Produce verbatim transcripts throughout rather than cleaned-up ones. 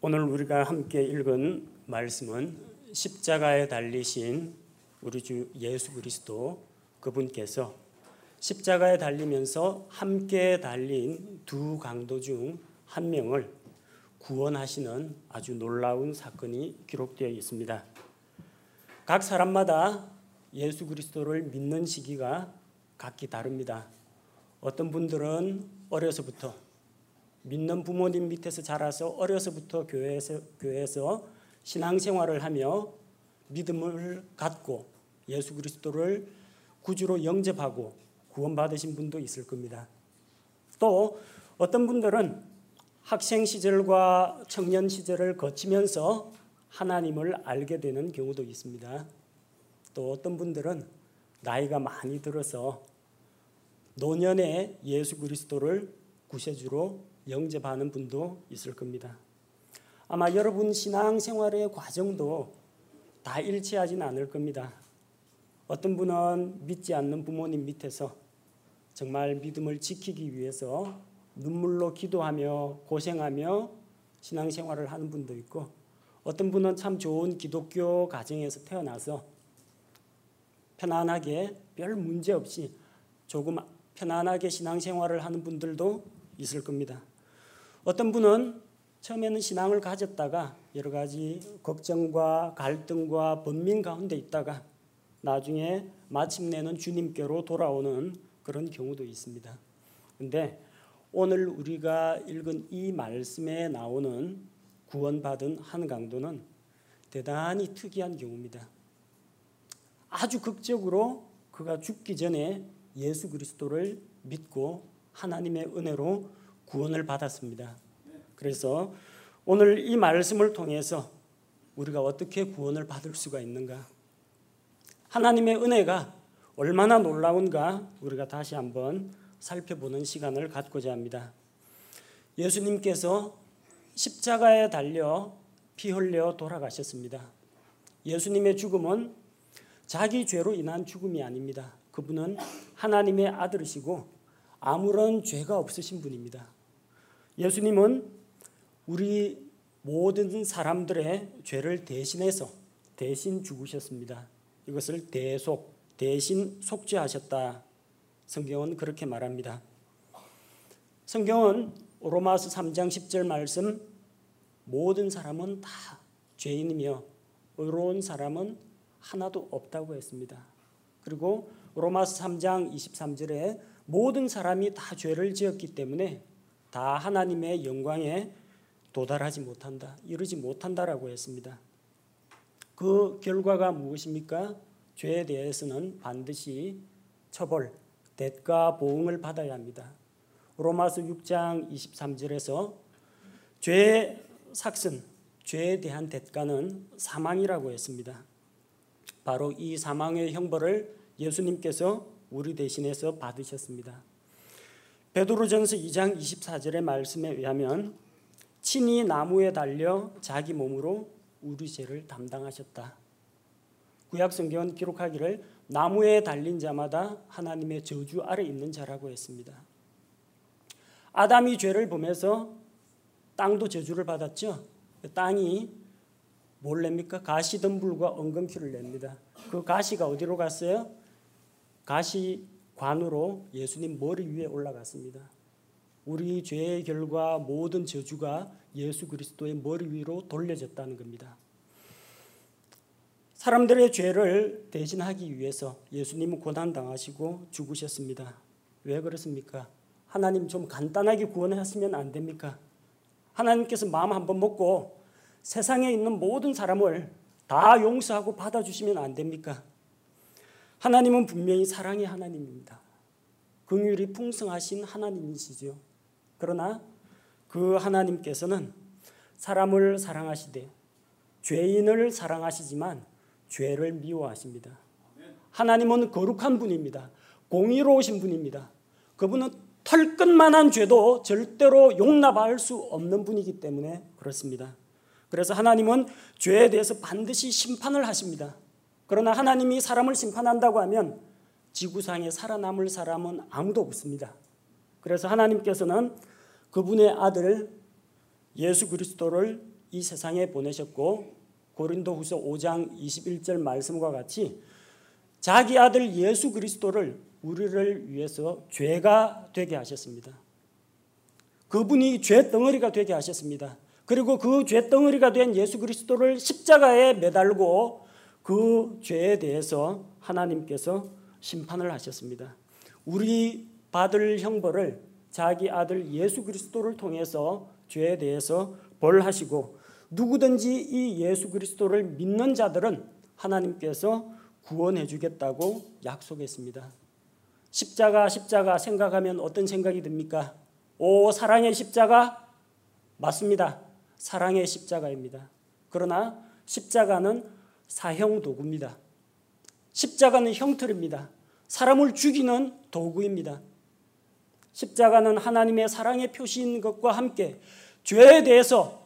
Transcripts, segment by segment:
오늘 우리가 함께 읽은 말씀은 십자가에 달리신 우리 주 예수 그리스도 그분께서 십자가에 달리면서 함께 달린 두 강도 중 한 명을 구원하시는 아주 놀라운 사건이 기록되어 있습니다. 각 사람마다 예수 그리스도를 믿는 시기가 각기 다릅니다. 어떤 분들은 어려서부터 믿는 부모님 밑에서 자라서 어려서부터 교회에서, 교회에서 신앙생활을 하며 믿음을 갖고 예수 그리스도를 구주로 영접하고 구원받으신 분도 있을 겁니다. 또 어떤 분들은 학생 시절과 청년 시절을 거치면서 하나님을 알게 되는 경우도 있습니다. 또 어떤 분들은 나이가 많이 들어서 노년에 예수 그리스도를 구세주로 영접하는 분도 있을 겁니다. 아마 여러분 신앙생활의 과정도 다 일치하지는 않을 겁니다. 어떤 분은 믿지 않는 부모님 밑에서 정말 믿음을 지키기 위해서 눈물로 기도하며 고생하며 신앙생활을 하는 분도 있고, 어떤 분은 참 좋은 기독교 가정에서 태어나서 편안하게 별 문제 없이 조금 편안하게 신앙생활을 하는 분들도 있을 겁니다. 어떤 분은 처음에는 신앙을 가졌다가 여러 가지 걱정과 갈등과 번민 가운데 있다가 나중에 마침내는 주님께로 돌아오는 그런 경우도 있습니다. 그런데 오늘 우리가 읽은 이 말씀에 나오는 구원받은 한 강도는 대단히 특이한 경우입니다. 아주 극적으로 그가 죽기 전에 예수 그리스도를 믿고 하나님의 은혜로 구원을 받았습니다. 그래서 오늘 이 말씀을 통해서 우리가 어떻게 구원을 받을 수가 있는가, 하나님의 은혜가 얼마나 놀라운가 우리가 다시 한번 살펴보는 시간을 갖고자 합니다. 예수님께서 십자가에 달려 피 흘려 돌아가셨습니다. 예수님의 죽음은 자기 죄로 인한 죽음이 아닙니다. 그분은 하나님의 아들이시고 아무런 죄가 없으신 분입니다. 예수님은 우리 모든 사람들의 죄를 대신해서 대신 죽으셨습니다. 이것을 대속, 대신 속죄하셨다. 성경은 그렇게 말합니다. 성경은 로마서 삼 장 십 절 말씀, 모든 사람은 다 죄인이며 의로운 사람은 하나도 없다고 했습니다. 그리고 로마서 삼 장 이십삼 절에 모든 사람이 다 죄를 지었기 때문에 다 하나님의 영광에 도달하지 못한다, 이르지 못한다라고 했습니다. 그 결과가 무엇입니까? 죄에 대해서는 반드시 처벌, 대가 보응을 받아야 합니다. 로마서 육 장 이십삼 절에서 죄의 삭슨, 죄에 대한 대가는 사망이라고 했습니다. 바로 이 사망의 형벌을 예수님께서 우리 대신해서 받으셨습니다. 베드로전서 이 장 이십사 절의 말씀에 의하면 친히 나무에 달려 자기 몸으로 우리 죄를 담당하셨다. 구약 성경은 기록하기를 나무에 달린 자마다 하나님의 저주 아래 있는 자라고 했습니다. 아담이 죄를 범해서 땅도 저주를 받았죠. 땅이 뭘 냅니까? 가시덤불과 엉겅퀴를 냅니다. 그 가시가 어디로 갔어요? 가시관으로 예수님 머리 위에 올라갔습니다. 우리 죄의 결과 모든 저주가 예수 그리스도의 머리 위로 돌려졌다는 겁니다. 사람들의 죄를 대신하기 위해서 예수님은 고난당하시고 죽으셨습니다. 왜 그렇습니까? 하나님 좀 간단하게 구원하시면 안 됩니까? 하나님께서 마음 한번 먹고 세상에 있는 모든 사람을 다 용서하고 받아주시면 안 됩니까? 하나님은 분명히 사랑의 하나님입니다. 긍휼이 풍성하신 하나님이시죠. 그러나 그 하나님께서는 사람을 사랑하시되 죄인을 사랑하시지만 죄를 미워하십니다. 하나님은 거룩한 분입니다. 공의로우신 분입니다. 그분은 털끝만한 죄도 절대로 용납할 수 없는 분이기 때문에 그렇습니다. 그래서 하나님은 죄에 대해서 반드시 심판을 하십니다. 그러나 하나님이 사람을 심판한다고 하면 지구상에 살아남을 사람은 아무도 없습니다. 그래서 하나님께서는 그분의 아들 예수 그리스도를 이 세상에 보내셨고 고린도후서 오 장 이십일 절 말씀과 같이 자기 아들 예수 그리스도를 우리를 위해서 죄가 되게 하셨습니다. 그분이 죄 덩어리가 되게 하셨습니다. 그리고 그 죄 덩어리가 된 예수 그리스도를 십자가에 매달고 그 죄에 대해서 하나님께서 심판을 하셨습니다. 우리 받을 형벌을 자기 아들 예수 그리스도를 통해서 죄에 대해서 벌하시고 누구든지 이 예수 그리스도를 믿는 자들은 하나님께서 구원해 주겠다고 약속했습니다. 십자가 십자가 생각하면 어떤 생각이 듭니까? 오, 사랑의 십자가? 맞습니다. 사랑의 십자가입니다. 그러나 십자가는 사형 도구입니다. 십자가는 형틀입니다. 사람을 죽이는 도구입니다. 십자가는 하나님의 사랑의 표시인 것과 함께 죄에 대해서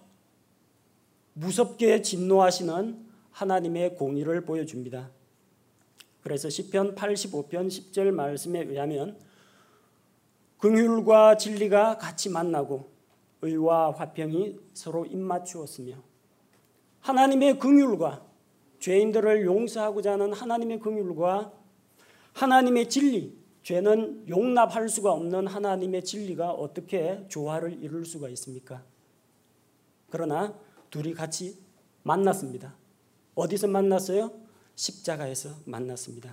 무섭게 진노하시는 하나님의 공의를 보여줍니다. 그래서 시편 팔십오 편 십 절 말씀에 의하면 긍휼과 진리가 같이 만나고 의와 화평이 서로 입맞추었으며 하나님의 긍휼과 죄인들을 용서하고자 하는 하나님의 긍휼과 하나님의 진리, 죄는 용납할 수가 없는 하나님의 진리가 어떻게 조화를 이룰 수가 있습니까? 그러나 둘이 같이 만났습니다. 어디서 만났어요? 십자가에서 만났습니다.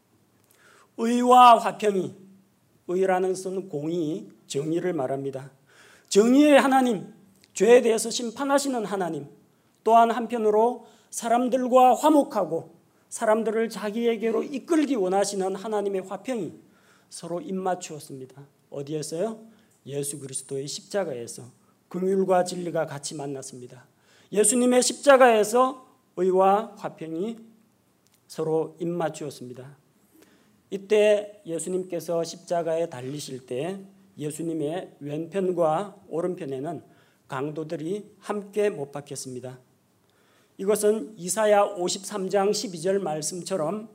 의와 화평이, 의라는 것은 공의, 정의를 말합니다. 정의의 하나님, 죄에 대해서 심판하시는 하나님, 또한 한편으로 사람들과 화목하고 사람들을 자기에게로 이끌기 원하시는 하나님의 화평이 서로 입맞추었습니다. 어디에서요? 예수 그리스도의 십자가에서 긍휼과 진리가 같이 만났습니다. 예수님의 십자가에서 의와 화평이 서로 입맞추었습니다. 이때 예수님께서 십자가에 달리실 때 예수님의 왼편과 오른편에는 강도들이 함께 못 박혔습니다. 이것은 이사야 오십삼 장 십이 절 말씀처럼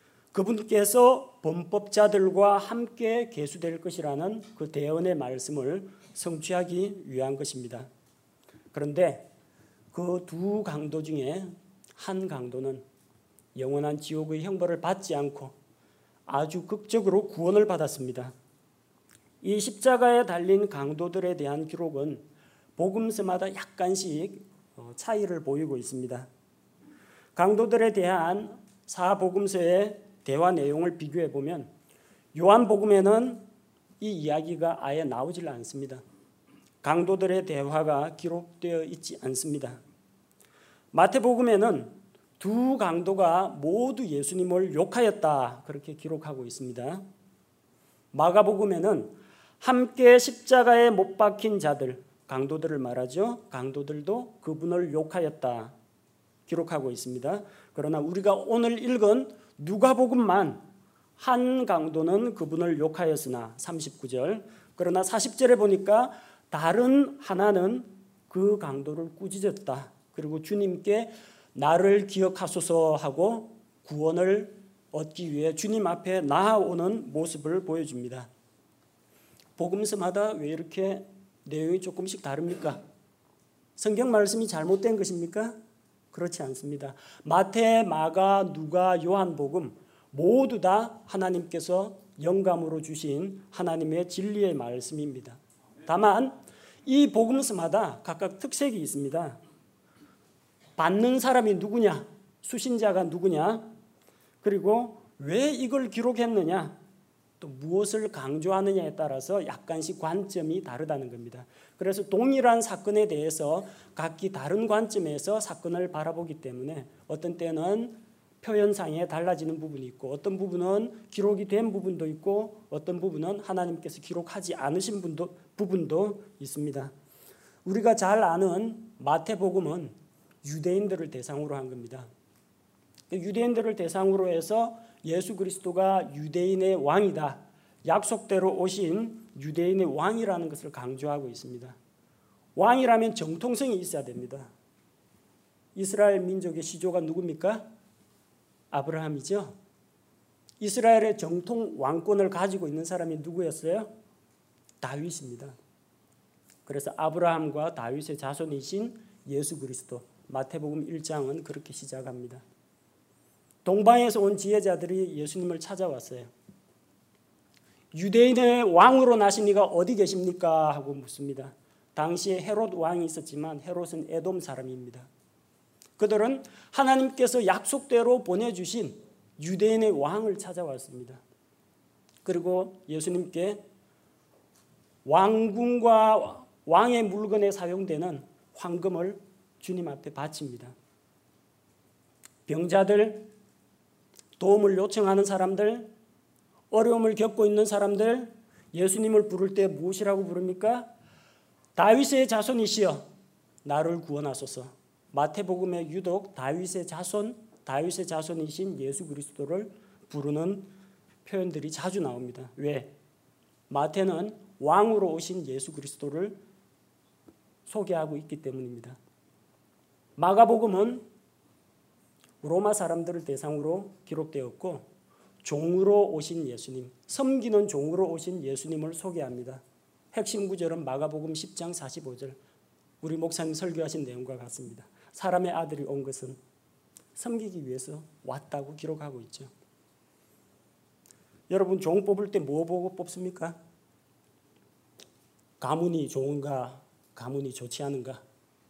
그분께서 범법자들과 함께 계수될 것이라는 그 대언의 말씀을 성취하기 위한 것입니다. 그런데 그 두 강도 중에 한 강도는 영원한 지옥의 형벌을 받지 않고 아주 극적으로 구원을 받았습니다. 이 십자가에 달린 강도들에 대한 기록은 복음서마다 약간씩 차이를 보이고 있습니다. 강도들에 대한 사복음서의 대화 내용을 비교해 보면 요한복음에는 이 이야기가 아예 나오질 않습니다. 강도들의 대화가 기록되어 있지 않습니다. 마태복음에는 두 강도가 모두 예수님을 욕하였다 그렇게 기록하고 있습니다. 마가복음에는 함께 십자가에 못 박힌 자들, 강도들을 말하죠. 강도들도 그분을 욕하였다 기록하고 있습니다. 그러나 우리가 오늘 읽은 누가복음만 한 강도는 그분을 욕하였으나 삼십구 절, 그러나 사십 절에 보니까 다른 하나는 그 강도를 꾸짖었다. 그리고 주님께 나를 기억하소서 하고 구원을 얻기 위해 주님 앞에 나아오는 모습을 보여줍니다. 복음서마다 왜 이렇게 내용이 조금씩 다릅니까? 성경 말씀이 잘못된 것입니까? 그렇지 않습니다. 마태, 마가, 누가, 요한복음 모두 다 하나님께서 영감으로 주신 하나님의 진리의 말씀입니다. 다만 이 복음서마다 각각 특색이 있습니다. 받는 사람이 누구냐? 수신자가 누구냐? 그리고 왜 이걸 기록했느냐? 또 무엇을 강조하느냐에 따라서 약간씩 관점이 다르다는 겁니다. 그래서 동일한 사건에 대해서 각기 다른 관점에서 사건을 바라보기 때문에 어떤 때는 표현상에 달라지는 부분이 있고 어떤 부분은 기록이 된 부분도 있고 어떤 부분은 하나님께서 기록하지 않으신 분도, 부분도 있습니다. 우리가 잘 아는 마태복음은 유대인들을 대상으로 한 겁니다. 유대인들을 대상으로 해서 예수 그리스도가 유대인의 왕이다. 약속대로 오신 유대인의 왕이라는 것을 강조하고 있습니다. 왕이라면 정통성이 있어야 됩니다. 이스라엘 민족의 시조가 누굽니까? 아브라함이죠. 이스라엘의 정통 왕권을 가지고 있는 사람이 누구였어요? 다윗입니다. 그래서 아브라함과 다윗의 자손이신 예수 그리스도. 마태복음 일 장은 그렇게 시작합니다. 동방에서 온 지혜자들이 예수님을 찾아왔어요. 유대인의 왕으로 나신 이가 어디 계십니까? 하고 묻습니다. 당시에 헤롯 왕이 있었지만 헤롯은 에돔 사람입니다. 그들은 하나님께서 약속대로 보내주신 유대인의 왕을 찾아왔습니다. 그리고 예수님께 왕궁과 왕의 물건에 사용되는 황금을 주님 앞에 바칩니다. 병자들, 도움을 요청하는 사람들, 어려움을 겪고 있는 사람들, 예수님을 부를 때 무엇이라고 부릅니까? 다윗의 자손이시여 나를 구원하소서. 마태복음에 유독 다윗의 자손, 다윗의 자손이신 예수 그리스도를 부르는 표현들이 자주 나옵니다. 왜? 마태는 왕으로 오신 예수 그리스도를 소개하고 있기 때문입니다. 마가복음은 로마 사람들을 대상으로 기록되었고 종으로 오신 예수님, 섬기는 종으로 오신 예수님을 소개합니다. 핵심 구절은 마가복음 십 장 사십오 절. 우리 목사님 설교하신 내용과 같습니다. 사람의 아들이 온 것은 섬기기 위해서 왔다고 기록하고 있죠. 여러분 종 뽑을 때 뭐 보고 뽑습니까? 가문이 좋은가, 가문이 좋지 않은가,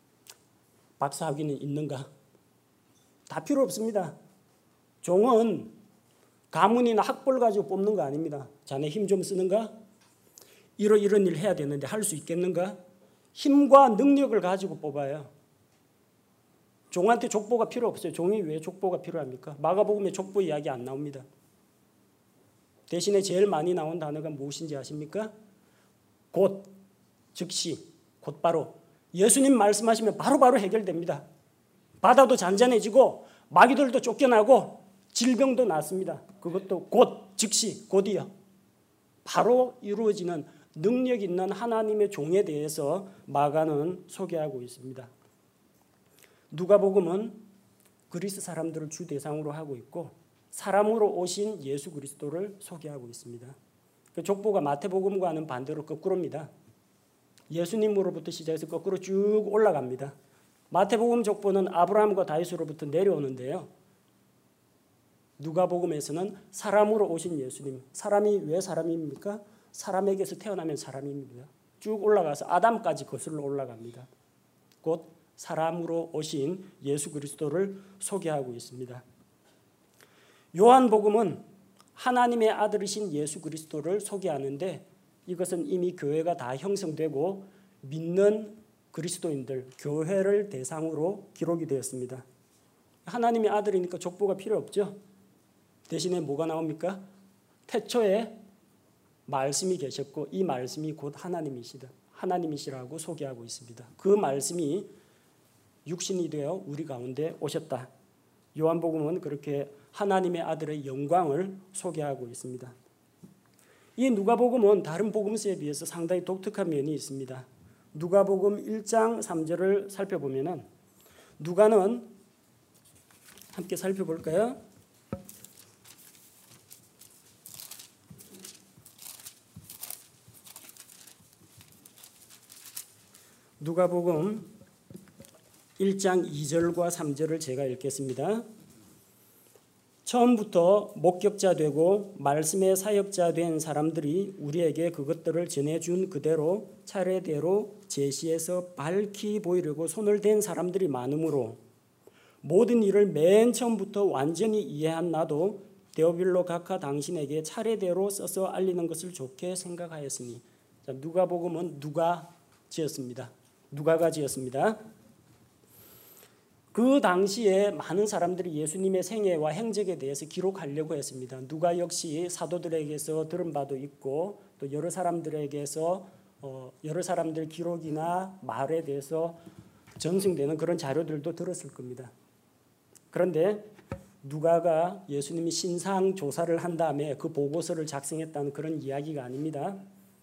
박사학위는 있는가? 다 필요 없습니다. 종은 가문이나 학벌 가지고 뽑는 거 아닙니다. 자네 힘 좀 쓰는가? 이런 이런 일 해야 되는데 할 수 있겠는가? 힘과 능력을 가지고 뽑아요. 종한테 족보가 필요 없어요. 종이 왜 족보가 필요합니까? 마가복음에 족보 이야기 안 나옵니다. 대신에 제일 많이 나온 단어가 무엇인지 아십니까? 곧, 즉시, 곧바로. 예수님 말씀하시면 바로바로 해결됩니다. 바다도 잔잔해지고 마귀들도 쫓겨나고 질병도 낫습니다. 그것도 곧, 즉시, 곧이요. 바로 이루어지는 능력 있는 하나님의 종에 대해서 마가는 소개하고 있습니다. 누가복음은 그리스 사람들을 주 대상으로 하고 있고 사람으로 오신 예수 그리스도를 소개하고 있습니다. 그 족보가 마태복음과는 반대로 거꾸로입니다. 예수님으로부터 시작해서 거꾸로 쭉 올라갑니다. 마태복음 족보는 아브라함과 다윗으로부터 내려오는데요. 누가복음에서는 사람으로 오신 예수님. 사람이 왜 사람입니까? 사람에게서 태어나면 사람입니다. 쭉 올라가서 아담까지 거슬러 올라갑니다. 곧 사람으로 오신 예수 그리스도를 소개하고 있습니다. 요한복음은 하나님의 아들이신 예수 그리스도를 소개하는데 이것은 이미 교회가 다 형성되고 믿는 그리스도인들, 교회를 대상으로 기록이 되었습니다. 하나님의 아들이니까 족보가 필요 없죠. 대신에 뭐가 나옵니까? 태초에 말씀이 계셨고 이 말씀이 곧 하나님이시다. 하나님이시라고 소개하고 있습니다. 그 말씀이 육신이 되어 우리 가운데 오셨다. 요한복음은 그렇게 하나님의 아들의 영광을 소개하고 있습니다. 이 누가복음은 다른 복음서에 비해서 상당히 독특한 면이 있습니다. 누가복음 일 장 삼 절을 살펴보면은 누가는 함께 살펴볼까요? 누가복음 일 장 이 절과 삼 절을 제가 읽겠습니다. 처음부터 목격자 되고 말씀의 사역자 된 사람들이 우리에게 그것들을 전해준 그대로 차례대로 제시해서 밝히 보이려고 손을 댄 사람들이 많으므로 모든 일을 맨 처음부터 완전히 이해한 나도 데오빌로 각하 당신에게 차례대로 써서 알리는 것을 좋게 생각하였으니. 자, 누가복음은 누가 지었습니다. 누가가 지었습니다. 그 당시에 많은 사람들이 예수님의 생애와 행적에 대해서 기록하려고 했습니다. 누가 역시 사도들에게서 들은 바도 있고 또 여러 사람들에게서 어, 여러 사람들 기록이나 말에 대해서 전승되는 그런 자료들도 들었을 겁니다. 그런데 누가가 예수님이 신상 조사를 한 다음에 그 보고서를 작성했다는 그런 이야기가 아닙니다.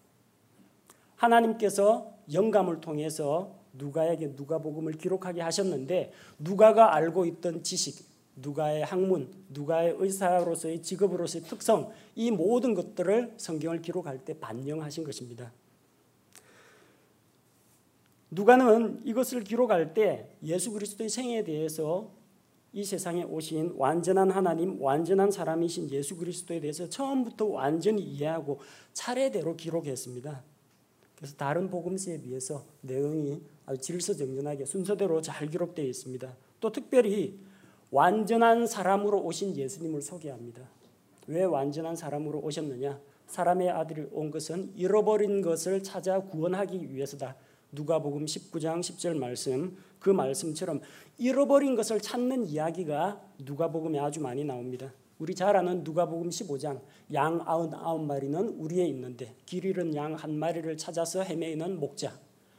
하나님께서 영감을 통해서 누가에게 누가복음을 기록하게 하셨는데 누가가 알고 있던 지식, 누가의 학문, 누가의 의사로서의 직업으로서의 특성, 이 모든 것들을 성경을 기록할 때 반영하신 것입니다. 누가는 이것을 기록할 때 예수 그리스도의 생애에 대해서 이 세상에 오신 완전한 하나님, 완전한 사람이신 예수 그리스도에 대해서 처음부터 완전히 이해하고 차례대로 기록했습니다. 그래서 다른 복음서에 비해서 내용이 아주 질서정연하게 순서대로 잘 기록되어 있습니다. 또 특별히 완전한 사람으로 오신 예수님을 소개합니다. 왜 완전한 사람으로 오셨느냐? 사람의 아들이 온 것은 잃어버린 것을 찾아 구원하기 위해서다. 누가복음 십구 장 십 절 말씀, 그 말씀처럼 잃어버린 것을 찾는 이야기가 누가복음에 아주 많이 나옵니다. 우리 잘 아는 누가복음 십오 장, 양 아흔아홉 마리는 우리에 있는데 길 잃은 양 한 마리를 찾아서 헤매이는 목자.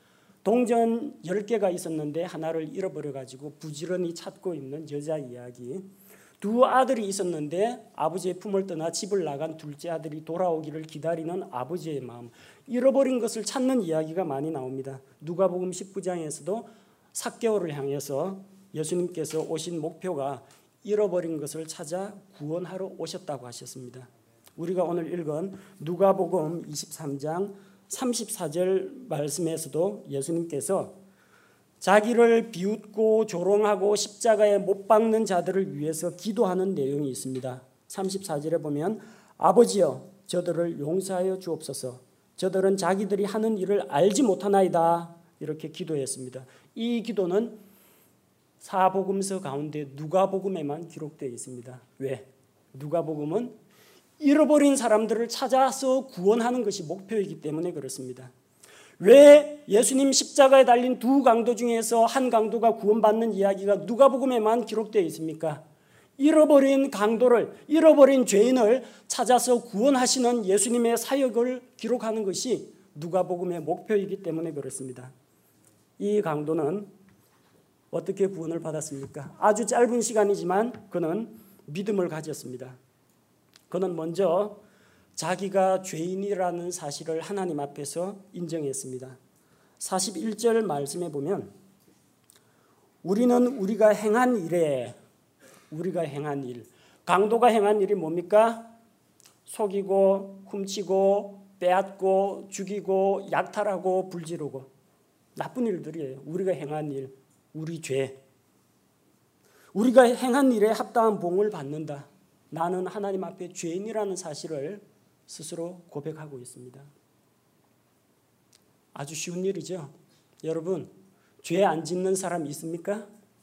동전 열 개가 있었는데 하나를 잃어버려가지고 부지런히 찾고 있는 여자 이야기. 두 아들이 있었는데 아버지의 품을 떠나 집을 나간 둘째 아들이 돌아오기를 기다리는 아버지의 마음. 잃어버린 것을 찾는 이야기가 많이 나옵니다. 누가복음 십구 장에서도 삭개오를 향해서 예수님께서 오신 목표가 잃어버린 것을 찾아 구원하러 오셨다고 하셨습니다. 우리가 오늘 읽은 누가복음 이십삼 장 삼십사 절 말씀에서도 예수님께서 자기를 비웃고 조롱하고 십자가에 못 박는 자들을 위해서 기도하는 내용이 있습니다. 삼십사 절에 보면 아버지여 저들을 용서하여 주옵소서. 저들은 자기들이 하는 일을 알지 못하나이다. 이렇게 기도했습니다. 이 기도는 사복음서 가운데 누가복음에만 기록되어 있습니다. 왜? 누가복음은 잃어버린 사람들을 찾아서 구원하는 것이 목표이기 때문에 그렇습니다. 왜 예수님 십자가에 달린 두 강도 중에서 한 강도가 구원받는 이야기가 누가복음에만 기록되어 있습니까? 잃어버린 강도를, 잃어버린 죄인을 찾아서 구원하시는 예수님의 사역을 기록하는 것이 누가복음의 목표이기 때문에 그렇습니다. 이 강도는 어떻게 구원을 받았습니까? 아주 짧은 시간이지만 그는 믿음을 가졌습니다. 그는 먼저 자기가 죄인이라는 사실을 하나님 앞에서 인정했습니다. 사십일 절 말씀에 보면 우리는 우리가 행한 일에 우리가 행한 일, 강도가 행한 일이 뭡니까? 속이고 훔치고 빼앗고 죽이고 약탈하고 불지르고 나쁜 일들이에요. 우리가 행한 일, 우리 죄. 우리가 행한 일에 합당한 봉을 받는다. 나는 하나님 앞에 죄인이라는 사실을 스스로 고백하고 있습니다. 아주 쉬운 일이죠. 여러분, 죄 안 짓는 사람 있습니까?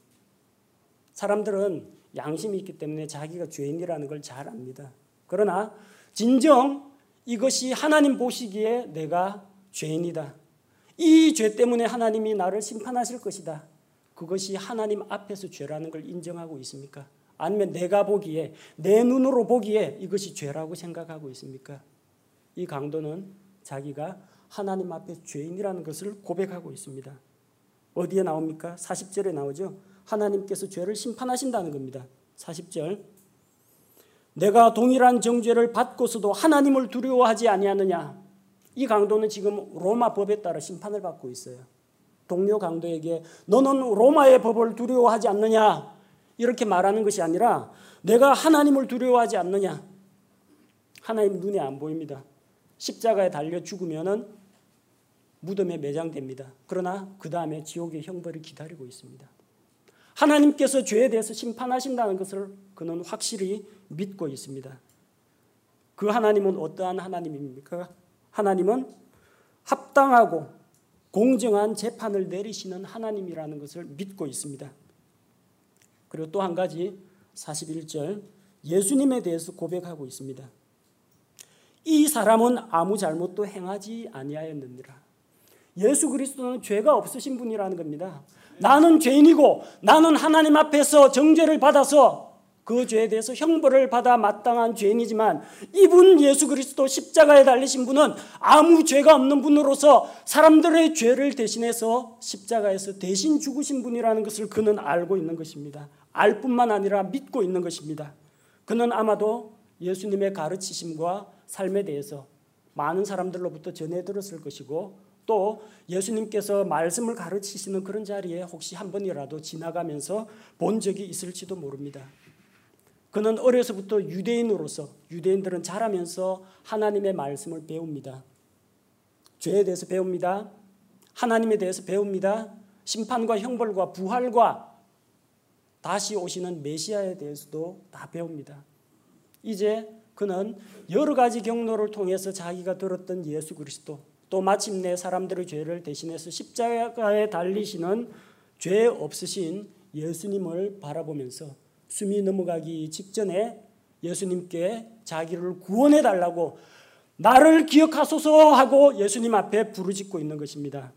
사람들은 양심이 있기 때문에 자기가 죄인이라는 걸 잘 압니다. 그러나 진정 이것이 하나님 보시기에 내가 죄인이다. 이 죄 때문에 하나님이 나를 심판하실 것이다. 그것이 하나님 앞에서 죄라는 걸 인정하고 있습니까? 아니면 내가 보기에, 내 눈으로 보기에 이것이 죄라고 생각하고 있습니까? 이 강도는 자기가 하나님 앞에 죄인이라는 것을 고백하고 있습니다. 어디에 나옵니까? 사십 절에 나오죠. 하나님께서 죄를 심판하신다는 겁니다. 사십 절. 내가 동일한 정죄를 받고서도 하나님을 두려워하지 아니하느냐. 이 강도는 지금 로마 법에 따라 심판을 받고 있어요. 동료 강도에게 너는 로마의 법을 두려워하지 않느냐 이렇게 말하는 것이 아니라 내가 하나님을 두려워하지 않느냐. 하나님 눈에 안 보입니다. 십자가에 달려 죽으면은 무덤에 매장됩니다. 그러나 그 다음에 지옥의 형벌이 기다리고 있습니다. 하나님께서 죄에 대해서 심판하신다는 것을 그는 확실히 믿고 있습니다. 그 하나님은 어떠한 하나님입니까? 하나님은 합당하고 공정한 재판을 내리시는 하나님이라는 것을 믿고 있습니다. 그리고 또 한 가지 사십일 절 예수님에 대해서 고백하고 있습니다. 이 사람은 아무 잘못도 행하지 아니하였느니라. 예수 그리스도는 죄가 없으신 분이라는 겁니다. 나는 죄인이고 나는 하나님 앞에서 정죄를 받아서 그 죄에 대해서 형벌을 받아 마땅한 죄인이지만 이분 예수 그리스도 십자가에 달리신 분은 아무 죄가 없는 분으로서 사람들의 죄를 대신해서 십자가에서 대신 죽으신 분이라는 것을 그는 알고 있는 것입니다. 알 뿐만 아니라 믿고 있는 것입니다. 그는 아마도 예수님의 가르치심과 삶에 대해서 많은 사람들로부터 전해 들었을 것이고 또 예수님께서 말씀을 가르치시는 그런 자리에 혹시 한 번이라도 지나가면서 본 적이 있을지도 모릅니다. 그는 어려서부터 유대인으로서 유대인들은 자라면서 하나님의 말씀을 배웁니다. 죄에 대해서 배웁니다. 하나님에 대해서 배웁니다. 심판과 형벌과 부활과 다시 오시는 메시아에 대해서도 다 배웁니다. 이제 그는 여러 가지 경로를 통해서 자기가 들었던 예수 그리스도, 또 마침내 사람들의 죄를 대신해서 십자가에 달리시는 죄 없으신 예수님을 바라보면서 숨이 넘어가기 직전에 예수님께 자기를 구원해 달라고 나를 기억하소서 하고 예수님 앞에 부르짖고 있는 것입니다.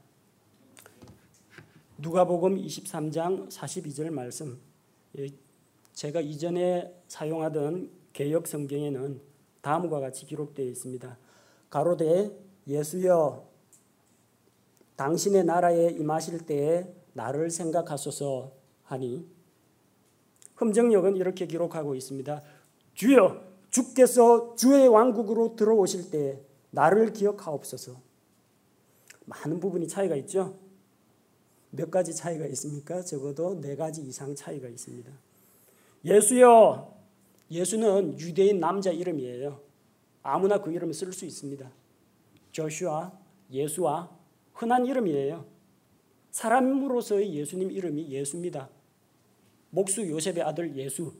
누가복음 이십삼 장 사십이 절 말씀, 제가 이전에 사용하던 개역 성경에는 다음과 같이 기록되어 있습니다. 가로되 예수여 당신의 나라에 임하실 때에 나를 생각하소서 하니, 흠정역은 이렇게 기록하고 있습니다. 주여 주께서 주의 왕국으로 들어오실 때 나를 기억하옵소서. 많은 부분이 차이가 있죠. 몇 가지 차이가 있습니까? 적어도 네 가지 이상 차이가 있습니다. 예수여, 예수는 유대인 남자 이름이에요. 아무나 그 이름을 쓸 수 있습니다. 조슈아, 예수와 흔한 이름이에요. 사람으로서의 예수님 이름이 예수입니다. 목수 요셉의 아들 예수.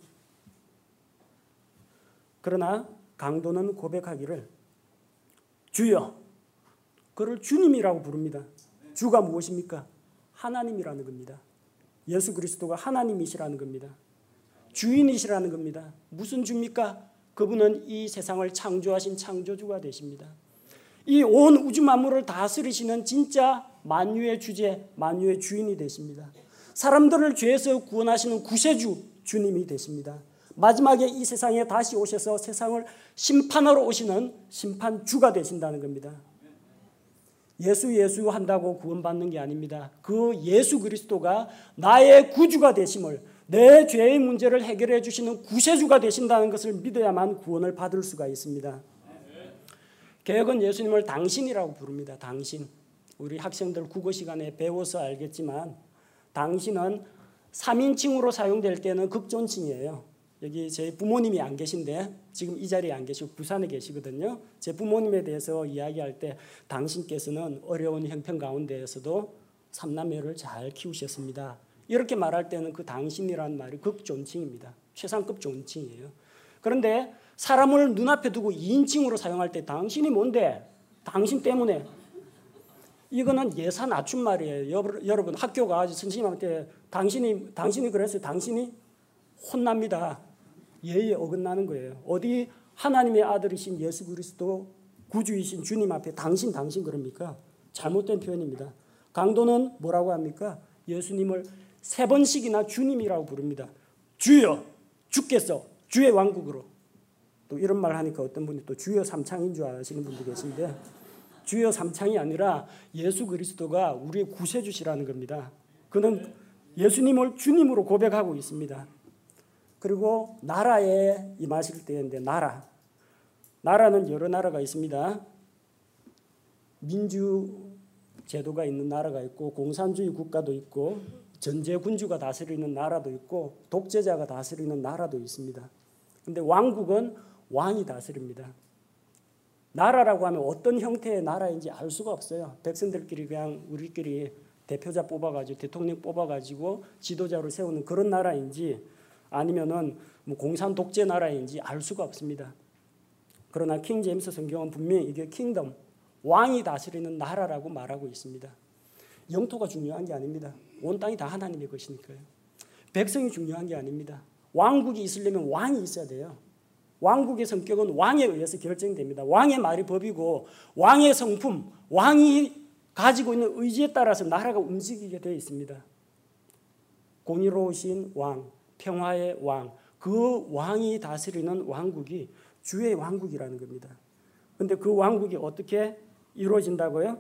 그러나 강도는 고백하기를 주여, 그를 주님이라고 부릅니다. 주가 무엇입니까? 하나님이라는 겁니다. 예수 그리스도가 하나님이시라는 겁니다. 주인이시라는 겁니다. 무슨 주입니까? 그분은 이 세상을 창조하신 창조주가 되십니다. 이 온 우주 만물을 다스리시는 진짜 만유의 주제, 만유의 주인이 되십니다. 사람들을 죄에서 구원하시는 구세주 주님이 되십니다. 마지막에 이 세상에 다시 오셔서 세상을 심판하러 오시는 심판주가 되신다는 겁니다. 예수 예수 한다고 구원받는 게 아닙니다. 그 예수 그리스도가 나의 구주가 되심을, 내 죄의 문제를 해결해 주시는 구세주가 되신다는 것을 믿어야만 구원을 받을 수가 있습니다. 개역은 예수님을 당신이라고 부릅니다. 당신. 우리 학생들 국어 시간에 배워서 알겠지만 당신은 삼인칭으로 사용될 때는 극존칭이에요. 여기 제 부모님이 안 계신데 지금 이 자리에 안 계시고 부산에 계시거든요. 제 부모님에 대해서 이야기할 때 당신께서는 어려운 형편 가운데에서도 삼남매를 잘 키우셨습니다. 이렇게 말할 때는 그 당신이라는 말이 극존칭입니다. 최상급 존칭이에요. 그런데 사람을 눈앞에 두고 이인칭으로 사용할 때 당신이 뭔데? 당신 때문에. 이거는 예사 낮춘 말이에요. 여러분 학교 가서 선생님한테 당신이 당신이 그랬어요. 당신이 혼납니다. 예의에 어긋나는 거예요. 어디 하나님의 아들이신 예수 그리스도 구주이신 주님 앞에 당신 당신 그럽니까? 잘못된 표현입니다. 강도는 뭐라고 합니까? 예수님을 세 번씩이나 주님이라고 부릅니다. 주여, 주께서 주의 왕국으로. 또 이런 말 하니까 어떤 분이 또 주여 삼창인 줄 아시는 분도 계신데, 주여 삼창이 아니라 예수 그리스도가 우리의 구세주시라는 겁니다. 그는 예수님을 주님으로 고백하고 있습니다. 그리고 나라에 임하실 때인데, 나라. 나라는 여러 나라가 있습니다. 민주 제도가 있는 나라가 있고, 공산주의 국가도 있고, 전제군주가 다스리는 나라도 있고, 독재자가 다스리는 나라도 있습니다. 근데 왕국은 왕이 다스립니다. 나라라고 하면 어떤 형태의 나라인지 알 수가 없어요. 백성들끼리 그냥 우리끼리 대표자 뽑아가지고 대통령 뽑아가지고 지도자로 세우는 그런 나라인지 아니면은 뭐 공산 독재 나라인지 알 수가 없습니다. 그러나 킹 제임스 성경은 분명히 이게 킹덤, 왕이 다스리는 나라라고 말하고 있습니다. 영토가 중요한 게 아닙니다. 온 땅이 다 하나님의 것이니까요. 백성이 중요한 게 아닙니다. 왕국이 있으려면 왕이 있어야 돼요. 왕국의 성격은 왕에 의해서 결정됩니다. 왕의 말이 법이고 왕의 성품, 왕이 가지고 있는 의지에 따라서 나라가 움직이게 되어 있습니다. 공의로우신 왕, 평화의 왕, 그 왕이 다스리는 왕국이 주의 왕국이라는 겁니다. 그런데 그 왕국이 어떻게 이루어진다고요?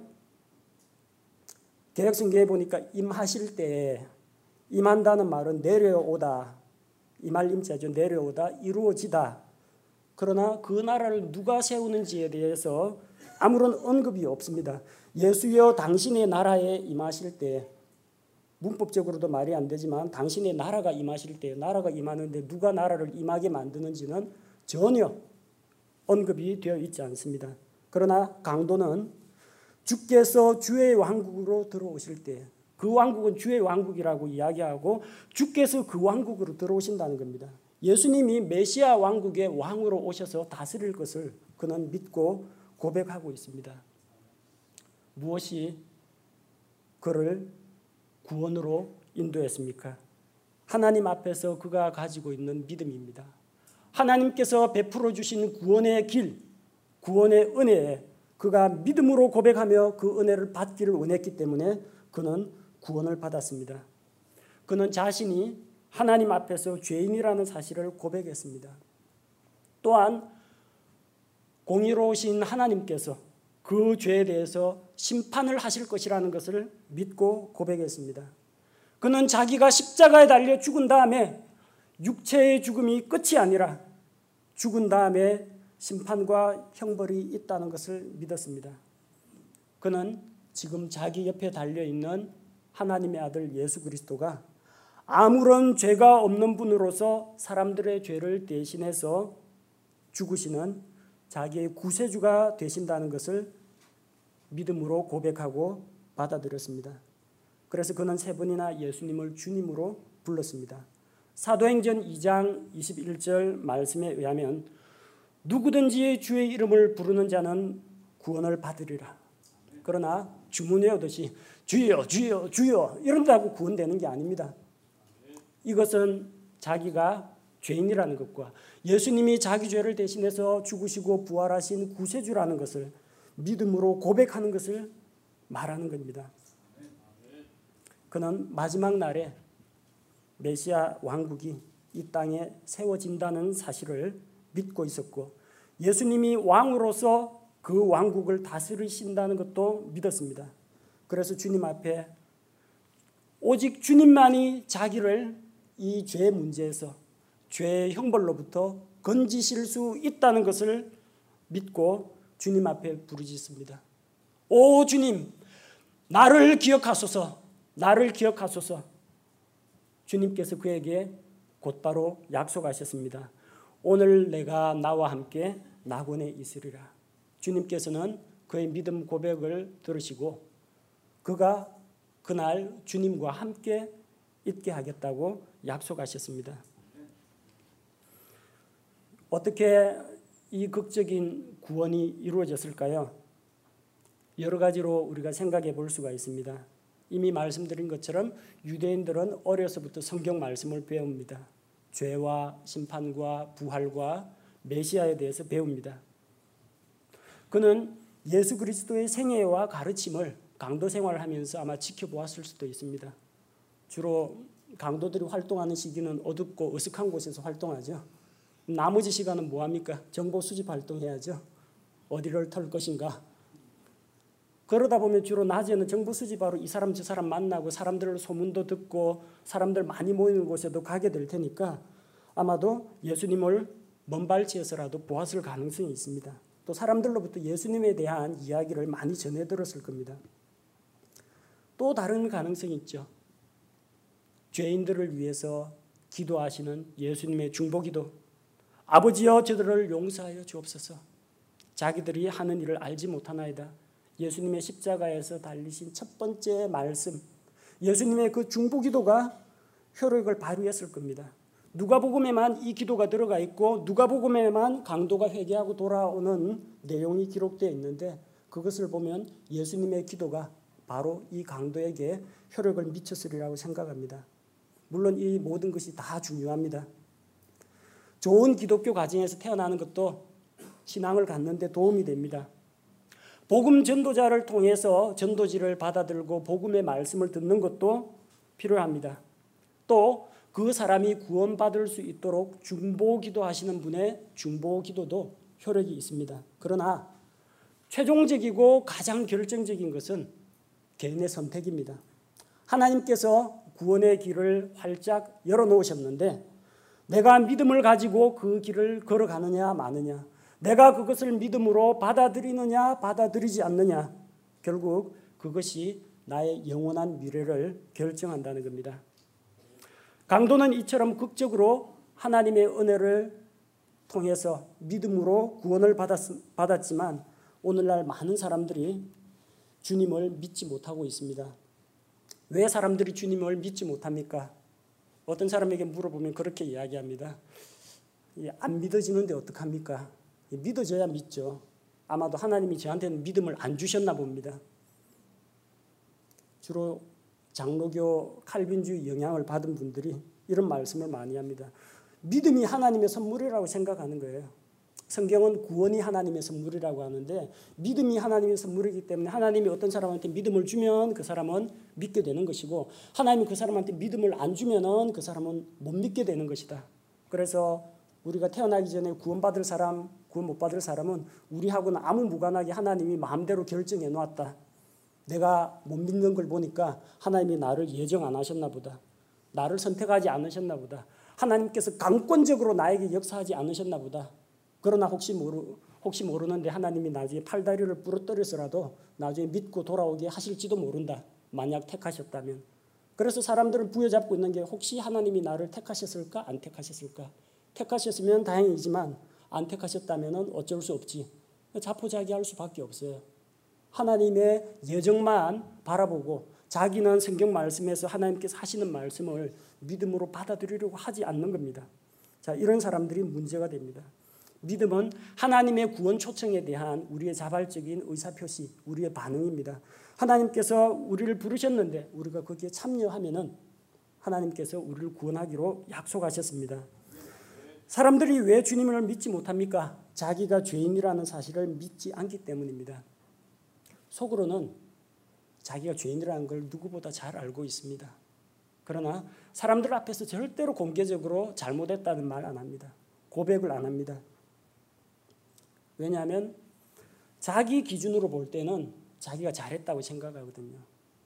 개역성경에 보니까 임하실 때, 임한다는 말은 내려오다, 임할 임자죠. 내려오다, 이루어지다. 그러나 그 나라를 누가 세우는지에 대해서 아무런 언급이 없습니다. 예수여 당신의 나라에 임하실 때, 문법적으로도 말이 안 되지만 당신의 나라가 임하실 때, 나라가 임하는데 누가 나라를 임하게 만드는지는 전혀 언급이 되어 있지 않습니다. 그러나 강도는 주께서 주의 왕국으로 들어오실 때, 그 왕국은 주의 왕국이라고 이야기하고 주께서 그 왕국으로 들어오신다는 겁니다. 예수님이 메시아 왕국의 왕으로 오셔서 다스릴 것을 그는 믿고 고백하고 있습니다. 무엇이 그를 구원으로 인도했습니까? 하나님 앞에서 그가 가지고 있는 믿음입니다. 하나님께서 베풀어 주신 구원의 길, 구원의 은혜에 그가 믿음으로 고백하며 그 은혜를 받기를 원했기 때문에 그는 구원을 받았습니다. 그는 자신이 하나님 앞에서 죄인이라는 사실을 고백했습니다. 또한 공의로우신 하나님께서 그 죄에 대해서 심판을 하실 것이라는 것을 믿고 고백했습니다. 그는 자기가 십자가에 달려 죽은 다음에 육체의 죽음이 끝이 아니라 죽은 다음에 심판과 형벌이 있다는 것을 믿었습니다. 그는 지금 자기 옆에 달려있는 하나님의 아들 예수 그리스도가 아무런 죄가 없는 분으로서 사람들의 죄를 대신해서 죽으시는 자기의 구세주가 되신다는 것을 믿음으로 고백하고 받아들였습니다. 그래서 그는 세 번이나 예수님을 주님으로 불렀습니다. 사도행전 이 장 이십일 절 말씀에 의하면 누구든지 주의 이름을 부르는 자는 구원을 받으리라. 그러나 주문외우듯이 주여 주여 주여 이런다고 구원되는 게 아닙니다. 이것은 자기가 죄인이라는 것과 예수님이 자기 죄를 대신해서 죽으시고 부활하신 구세주라는 것을 믿음으로 고백하는 것을 말하는 겁니다. 그는 마지막 날에 메시아 왕국이 이 땅에 세워진다는 사실을 믿고 있었고 예수님이 왕으로서 그 왕국을 다스리신다는 것도 믿었습니다. 그래서 주님 앞에 오직 주님만이 자기를 이 죄 문제에서 죄의 형벌로부터 건지실 수 있다는 것을 믿고 주님 앞에 부르짖습니다. 오 주님, 나를 기억하소서, 나를 기억하소서. 주님께서 그에게 곧바로 약속하셨습니다. 오늘 내가 나와 함께 낙원에 있으리라. 주님께서는 그의 믿음 고백을 들으시고 그가 그날 주님과 함께 있게 하겠다고 약속하셨습니다. 어떻게 이 극적인 구원이 이루어졌을까요? 여러 가지로 우리가 생각해 볼 수가 있습니다. 이미 말씀드린 것처럼 유대인들은 어려서부터 성경 말씀을 배웁니다. 죄와 심판과 부활과 메시아에 대해서 배웁니다. 그는 예수 그리스도의 생애와 가르침을 강도 생활을 하면서 아마 지켜보았을 수도 있습니다. 주로 강도들이 활동하는 시기는 어둡고 어색한 곳에서 활동하죠. 나머지 시간은 뭐합니까? 정보 수집 활동해야죠. 어디를 털 것인가. 그러다 보면 주로 낮에는 정보 수집하러 이 사람 저 사람 만나고 사람들 소문도 듣고 사람들 많이 모이는 곳에도 가게 될 테니까 아마도 예수님을 먼발치에서라도 보았을 가능성이 있습니다. 또 사람들로부터 예수님에 대한 이야기를 많이 전해 들었을 겁니다. 또 다른 가능성이 있죠. 죄인들을 위해서 기도하시는 예수님의 중보기도. 아버지여 저들을 용서하여 주옵소서. 자기들이 하는 일을 알지 못하나이다. 예수님의 십자가에서 달리신 첫 번째 말씀, 예수님의 그 중보기도가 효력을 발휘했을 겁니다. 누가복음에만 이 기도가 들어가 있고 누가복음에만 강도가 회개하고 돌아오는 내용이 기록되어 있는데 그것을 보면 예수님의 기도가 바로 이 강도에게 효력을 미쳤으리라고 생각합니다. 물론 이 모든 것이 다 중요합니다. 좋은 기독교 가정에서 태어나는 것도 신앙을 갖는 데 도움이 됩니다. 복음 전도자를 통해서 전도지를 받아들고 복음의 말씀을 듣는 것도 필요합니다. 또 그 사람이 구원받을 수 있도록 중보기도 하시는 분의 중보기도도 효력이 있습니다. 그러나 최종적이고 가장 결정적인 것은 개인의 선택입니다. 하나님께서 구원의 길을 활짝 열어놓으셨는데 내가 믿음을 가지고 그 길을 걸어가느냐 마느냐, 내가 그것을 믿음으로 받아들이느냐 받아들이지 않느냐, 결국 그것이 나의 영원한 미래를 결정한다는 겁니다. 강도는 이처럼 극적으로 하나님의 은혜를 통해서 믿음으로 구원을 받았, 받았지만 오늘날 많은 사람들이 주님을 믿지 못하고 있습니다. 왜 사람들이 주님을 믿지 못합니까? 어떤 사람에게 물어보면 그렇게 이야기합니다. 안 믿어지는데 어떡합니까? 믿어져야 믿죠. 아마도 하나님이 저한테는 믿음을 안 주셨나 봅니다. 주로 장로교 칼빈주의 영향을 받은 분들이 이런 말씀을 많이 합니다. 믿음이 하나님의 선물이라고 생각하는 거예요. 성경은 구원이 하나님의 선물이라고 하는데 믿음이 하나님의 선물이기 때문에 하나님이 어떤 사람한테 믿음을 주면 그 사람은 믿게 되는 것이고 하나님이 그 사람한테 믿음을 안 주면은 그 사람은 못 믿게 되는 것이다. 그래서 우리가 태어나기 전에 구원받을 사람, 구원 못 받을 사람은 우리하고는 아무 무관하게 하나님이 마음대로 결정해 놓았다. 내가 못 믿는 걸 보니까 하나님이 나를 예정 안 하셨나 보다. 나를 선택하지 않으셨나 보다. 하나님께서 강권적으로 나에게 역사하지 않으셨나 보다. 그러나 혹시 모르 혹시 모르는데 하나님이 나중에 팔다리를 부러뜨려서라도 나중에 믿고 돌아오게 하실지도 모른다. 만약 택하셨다면. 그래서 사람들은 부여잡고 있는 게 혹시 하나님이 나를 택하셨을까? 안 택하셨을까? 택하셨으면 다행이지만 안 택하셨다면 어쩔 수 없지. 자포자기할 수밖에 없어요. 하나님의 예정만 바라보고 자기는 성경 말씀에서 하나님께서 하시는 말씀을 믿음으로 받아들이려고 하지 않는 겁니다. 자, 이런 사람들이 문제가 됩니다. 믿음은 하나님의 구원 초청에 대한 우리의 자발적인 의사표시, 우리의 반응입니다. 하나님께서 우리를 부르셨는데 우리가 거기에 참여하면은 하나님께서 우리를 구원하기로 약속하셨습니다. 사람들이 왜 주님을 믿지 못합니까? 자기가 죄인이라는 사실을 믿지 않기 때문입니다. 속으로는 자기가 죄인이라는 걸 누구보다 잘 알고 있습니다. 그러나 사람들 앞에서 절대로 공개적으로 잘못했다는 말 안 합니다. 고백을 안 합니다. 왜냐하면 자기 기준으로 볼 때는 자기가 잘했다고 생각하거든요.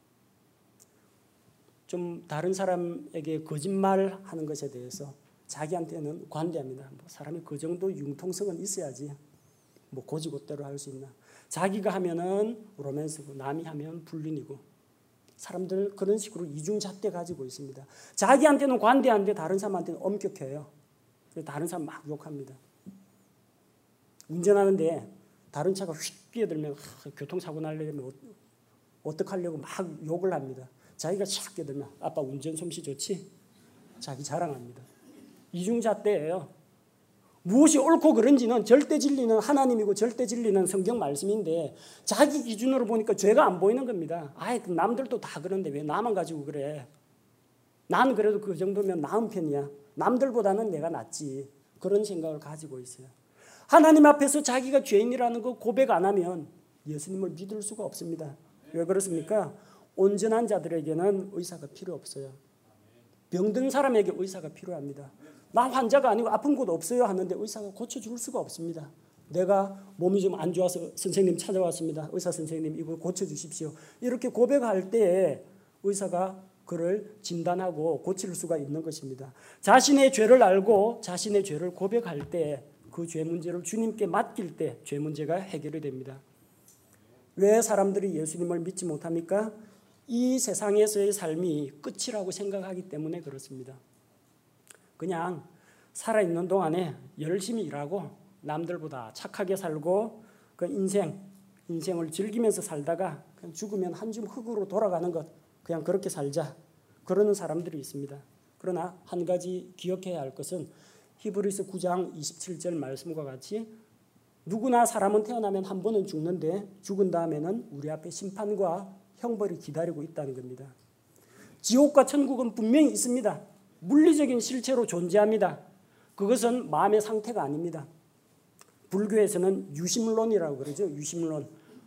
좀 다른 사람에게 거짓말하는 것에 대해서 자기한테는 관대합니다. 뭐 사람이 그 정도 융통성은 있어야지. 뭐 고지고대로 할 수 있나. 자기가 하면은 로맨스고 남이 하면 불륜이고. 사람들 그런 식으로 이중잣대 가지고 있습니다. 자기한테는 관대한데 다른 사람한테는 엄격해요. 그래서 다른 사람 막 욕합니다. 운전하는데 다른 차가 휙 끼어들면 아, 교통사고 나려면 어떡하려고 막 욕을 합니다. 자기가 샥 끼어들면 아빠 운전 솜씨 좋지? 자기 자랑합니다. 이중잣대예요. 무엇이 옳고 그른지는 절대 진리는 하나님이고 절대 진리는 성경 말씀인데 자기 기준으로 보니까 죄가 안 보이는 겁니다. 아이, 남들도 다 그런데 왜 나만 가지고 그래? 난 그래도 그 정도면 나은 편이야. 남들보다는 내가 낫지. 그런 생각을 가지고 있어요. 하나님 앞에서 자기가 죄인이라는 거 고백 안 하면 예수님을 믿을 수가 없습니다. 왜 그렇습니까? 온전한 자들에게는 의사가 필요 없어요. 병든 사람에게 의사가 필요합니다. 나 환자가 아니고 아픈 곳 없어요 하는데 의사가 고쳐줄 수가 없습니다. 내가 몸이 좀 안 좋아서 선생님 찾아왔습니다. 의사 선생님 이거 고쳐주십시오. 이렇게 고백할 때 의사가 그를 진단하고 고칠 수가 있는 것입니다. 자신의 죄를 알고 자신의 죄를 고백할 때 그 죄 문제를 주님께 맡길 때 죄 문제가 해결이 됩니다. 왜 사람들이 예수님을 믿지 못합니까? 이 세상에서의 삶이 끝이라고 생각하기 때문에 그렇습니다. 그냥 살아있는 동안에 열심히 일하고 남들보다 착하게 살고 그 인생, 인생을 즐기면서 살다가 그냥 죽으면 한 줌 흙으로 돌아가는 것 그냥 그렇게 살자 그러는 사람들이 있습니다. 그러나 한 가지 기억해야 할 것은 히브리서 구 장 이십칠 절 말씀과 같이 누구나 사람은 태어나면 한 번은 죽는데 죽은 다음에는 우리 앞에 심판과 형벌이 기다리고 있다는 겁니다. 지옥과 천국은 분명히 있습니다. 물리적인 실체로 존재합니다. 그것은 마음의 상태가 아닙니다. 불교에서는 유심론이라고 그러죠. 유심론.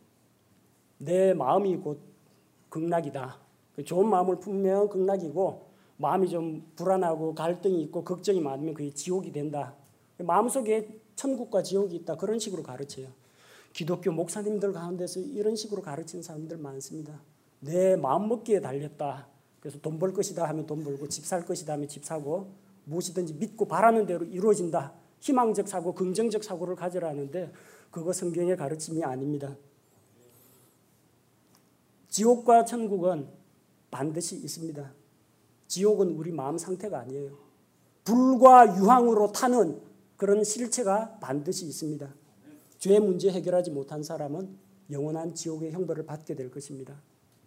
내 마음이 곧 극락이다. 좋은 마음을 품으면 극락이고 마음이 좀 불안하고 갈등이 있고 걱정이 많으면 그게 지옥이 된다. 마음속에 천국과 지옥이 있다. 그런 식으로 가르쳐요. 기독교 목사님들 가운데서 이런 식으로 가르치는 사람들 많습니다. 내 마음먹기에 달렸다. 그래서 돈 벌 것이다 하면 돈 벌고 집 살 것이다 하면 집 사고 무엇이든지 믿고 바라는 대로 이루어진다. 희망적 사고, 긍정적 사고를 가져라는데 그거 성경의 가르침이 아닙니다. 지옥과 천국은 반드시 있습니다. 지옥은 우리 마음 상태가 아니에요. 불과 유황으로 타는 그런 실체가 반드시 있습니다. 죄 문제 해결하지 못한 사람은 영원한 지옥의 형벌을 받게 될 것입니다.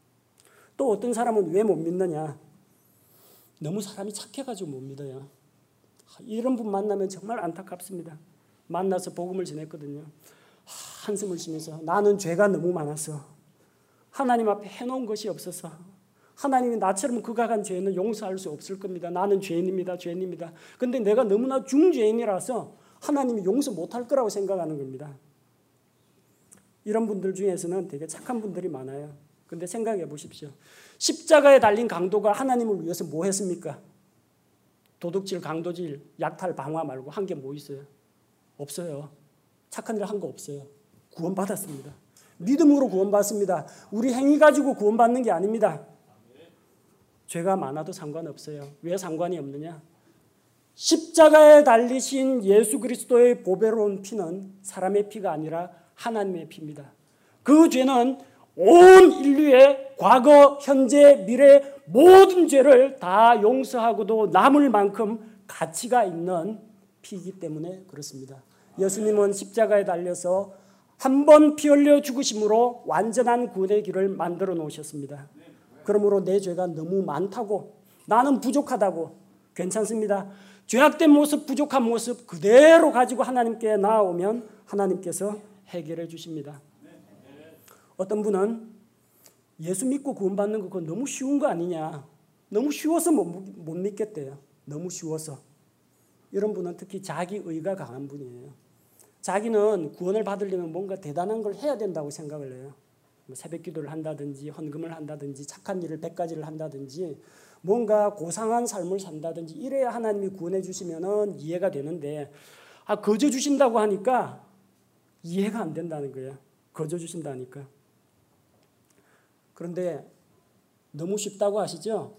또 어떤 사람은 왜 못 믿느냐? 너무 사람이 착해가지고 못 믿어요. 이런 분 만나면 정말 안타깝습니다. 만나서 복음을 전했거든요. 한숨을 쉬면서 나는 죄가 너무 많아서 하나님 앞에 해놓은 것이 없어서 하나님이 나처럼 극악한 죄는 용서할 수 없을 겁니다. 나는 죄인입니다. 죄인입니다. 근데 내가 너무나 중죄인이라서 하나님이 용서 못할 거라고 생각하는 겁니다. 이런 분들 중에서는 되게 착한 분들이 많아요. 근데 생각해 보십시오. 십자가에 달린 강도가 하나님을 위해서 뭐 했습니까? 도둑질, 강도질, 약탈, 방화 말고 한 게 뭐 있어요? 없어요. 착한 일 한 거 없어요. 구원받았습니다. 믿음으로 구원받습니다. 우리 행위 가지고 구원받는 게 아닙니다. 죄가 많아도 상관없어요. 왜 상관이 없느냐? 십자가에 달리신 예수 그리스도의 보배로운 피는 사람의 피가 아니라 하나님의 피입니다. 그 죄는 온 인류의 과거, 현재, 미래 모든 죄를 다 용서하고도 남을 만큼 가치가 있는 피이기 때문에 그렇습니다. 예수님은 십자가에 달려서 한 번 피 흘려 죽으심으로 완전한 구원의 길을 만들어 놓으셨습니다. 그러므로 내 죄가 너무 많다고, 나는 부족하다고, 괜찮습니다. 죄악된 모습, 부족한 모습 그대로 가지고 하나님께 나아오면 하나님께서 해결해 주십니다. 어떤 분은 예수 믿고 구원받는 거 그거 너무 쉬운 거 아니냐, 너무 쉬워서 못, 못 믿겠대요. 너무 쉬워서. 이런 분은 특히 자기의가 강한 분이에요. 자기는 구원을 받으려면 뭔가 대단한 걸 해야 된다고 생각을 해요. 새벽 기도를 한다든지 헌금을 한다든지 착한 일을 백 가지를 한다든지 뭔가 고상한 삶을 산다든지 이래야 하나님이 구원해 주시면은 이해가 되는데, 아 거저 주신다고 하니까 이해가 안 된다는 거예요. 거저 주신다니까. 그런데 너무 쉽다고 하시죠?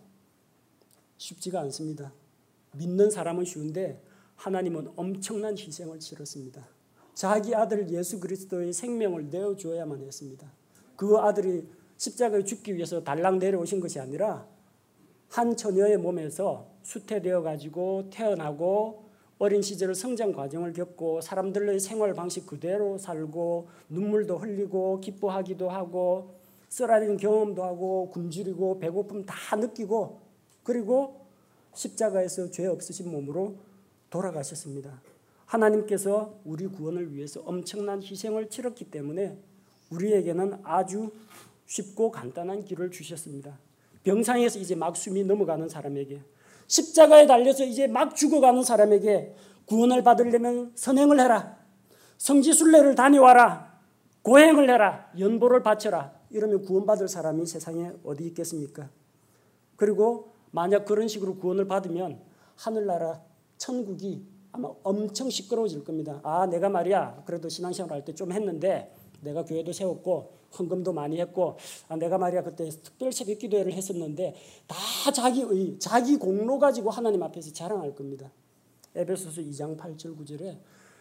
쉽지가 않습니다. 믿는 사람은 쉬운데 하나님은 엄청난 희생을 치렀습니다. 자기 아들 예수 그리스도의 생명을 내어주어야만 했습니다. 그 아들이 십자가에 죽기 위해서 달랑 내려오신 것이 아니라 한 처녀의 몸에서 수태되어 가지고 태어나고 어린 시절 성장 과정을 겪고 사람들의 생활 방식 그대로 살고 눈물도 흘리고 기뻐하기도 하고 쓰라린 경험도 하고 굶주리고 배고픔 다 느끼고 그리고 십자가에서 죄 없으신 몸으로 돌아가셨습니다. 하나님께서 우리 구원을 위해서 엄청난 희생을 치렀기 때문에 우리에게는 아주 쉽고 간단한 길을 주셨습니다. 병상에서 이제 막 숨이 넘어가는 사람에게, 십자가에 달려서 이제 막 죽어가는 사람에게 구원을 받으려면 선행을 해라, 성지순례를 다녀와라, 고행을 해라, 연보를 바쳐라, 이러면 구원받을 사람이 세상에 어디 있겠습니까? 그리고 만약 그런 식으로 구원을 받으면 하늘나라 천국이 아마 엄청 시끄러워질 겁니다. 아, 내가 말이야 그래도 신앙생활 할 때 좀 했는데 내가 교회도 세웠고 헌금도 많이 했고, 아, 내가 말이야 그때 특별 새벽 기도회를 했었는데, 다 자기의 자기 공로 가지고 하나님 앞에서 자랑할 겁니다. 에베소서 이 장 팔 절 구 절에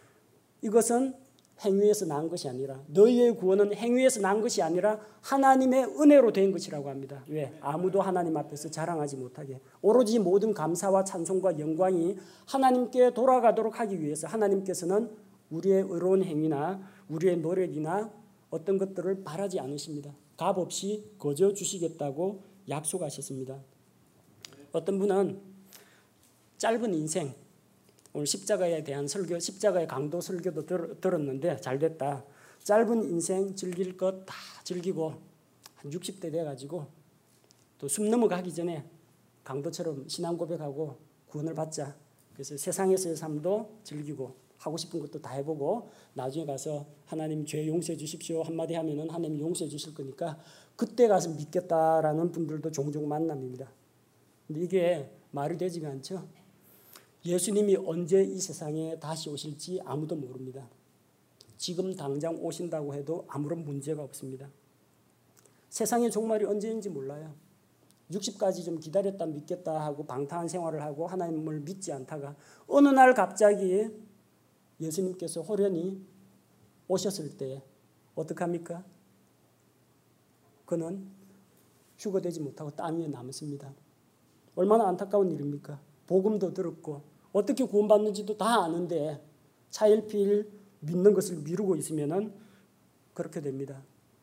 이것은 행위에서 난 것이 아니라, 너희의 구원은 행위에서 난 것이 아니라 하나님의 은혜로 된 것이라고 합니다. 왜? 아무도 하나님 앞에서 자랑하지 못하게, 오로지 모든 감사와 찬송과 영광이 하나님께 돌아가도록 하기 위해서 하나님께서는 우리의 의로운 행위나 우리의 노력이나 어떤 것들을 바라지 않으십니다. 값없이 거저 주시겠다고 약속하셨습니다. 어떤 분은 짧은 인생, 오늘 십자가에 대한 설교, 십자가의 강도 설교도 들, 들었는데 잘 됐다. 짧은 인생 즐길 것 다 즐기고 한 육십 대 돼가지고 또 숨 넘어가기 전에 강도처럼 신앙 고백하고 구원을 받자. 그래서 세상에서의 삶도 즐기고 하고 싶은 것도 다 해보고 나중에 가서 하나님 죄 용서해 주십시오 한마디 하면은 하나님이 용서해 주실 거니까 그때 가서 믿겠다라는 분들도 종종 만납니다. 근데 이게 말이 되지가 않죠. 예수님이 언제 이 세상에 다시 오실지 아무도 모릅니다. 지금 당장 오신다고 해도 아무런 문제가 없습니다. 세상의 종말이 언제인지 몰라요. 육십까지 좀 기다렸다 믿겠다 하고 방탕한 생활을 하고 하나님을 믿지 않다가 어느 날 갑자기 예수님께서 호련히 오셨을 때 어떡합니까? 그는 휴거되지 못하고 땅 위에 남습니다. 얼마나 안타까운 일입니까? 복음도 들었고 어떻게 구원받는지도 다 아는데 차일피일 믿는 것을 미루고 있으면 그렇게 됩니다.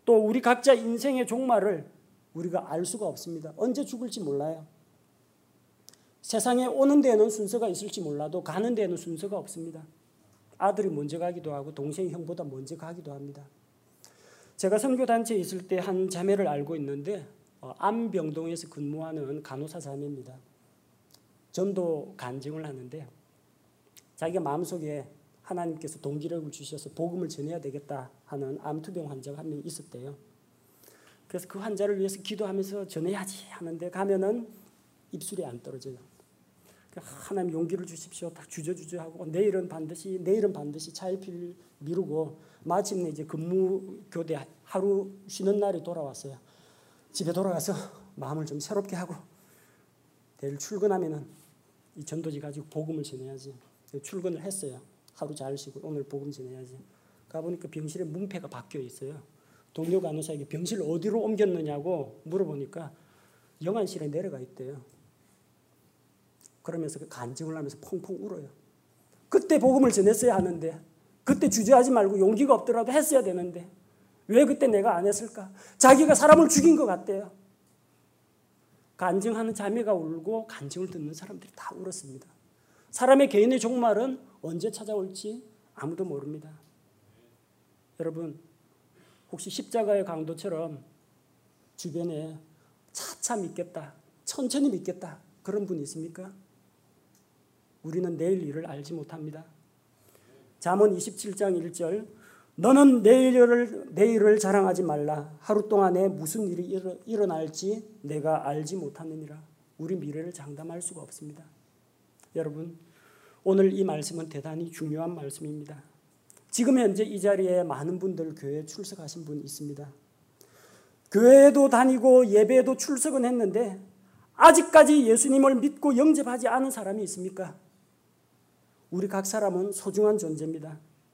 또 우리 각자 인생의 종말을 우리가 알 수가 없습니다. 언제 죽을지 몰라요. 세상에 오는 데에는 순서가 있을지 몰라도 가는 데에는 순서가 없습니다. 아들이 먼저 가기도 하고 동생이 형보다 먼저 가기도 합니다. 제가 선교단체에 있을 때 한 자매를 알고 있는데 어, 안병동에서 근무하는 간호사 자매입니다. 전도 간증을 하는데 자기가 마음속에 하나님께서 동기력을 주셔서 복음을 전해야 되겠다 하는 암투병 환자가 한 명 있었대요. 그래서 그 환자를 위해서 기도하면서 전해야지 하는데 가면은 입술이 안 떨어져요. 하나님 용기를 주십시오. 딱 주저주저 하고 내일은 반드시 내일은 반드시 차일피일 미루고 마침내 이제 근무 교대 하루 쉬는 날이 돌아왔어요. 집에 돌아가서 마음을 좀 새롭게 하고 내일 출근하면은 이 전도지 가지고 복음을 전해야지. 출근을 했어요. 하루 잘 쉬고 오늘 복음 전해야지. 가보니까 병실에 문패가 박혀 있어요. 동료 간호사에게 병실 어디로 옮겼느냐고 물어보니까 영안실에 내려가 있대요. 그러면서 간증을 하면서 펑펑 울어요. 그때 복음을 전했어야 하는데, 그때 주저하지 말고 용기가 없더라도 했어야 되는데 왜 그때 내가 안 했을까? 자기가 사람을 죽인 것 같대요. 간증하는 자매가 울고 간증을 듣는 사람들이 다 울었습니다. 사람의 개인의 종말은 언제 찾아올지 아무도 모릅니다. 여러분, 혹시 십자가의 강도처럼 주변에 차차 믿겠다, 천천히 믿겠다 그런 분 있습니까? 우리는 내일 일을 알지 못합니다. 잠언 이십칠 장 일 절 너는 내일을, 내일을 자랑하지 말라. 하루 동안에 무슨 일이 일어, 일어날지 내가 알지 못하느니라. 우리 미래를 장담할 수가 없습니다. 여러분, 오늘 이 말씀은 대단히 중요한 말씀입니다. 지금 현재 이 자리에 많은 분들 교회에 출석하신 분 있습니다. 교회에도 다니고 예배에도 출석은 했는데 아직까지 예수님을 믿고 영접하지 않은 사람이 있습니까? 우리 각 사람은 소중한 존재입니다.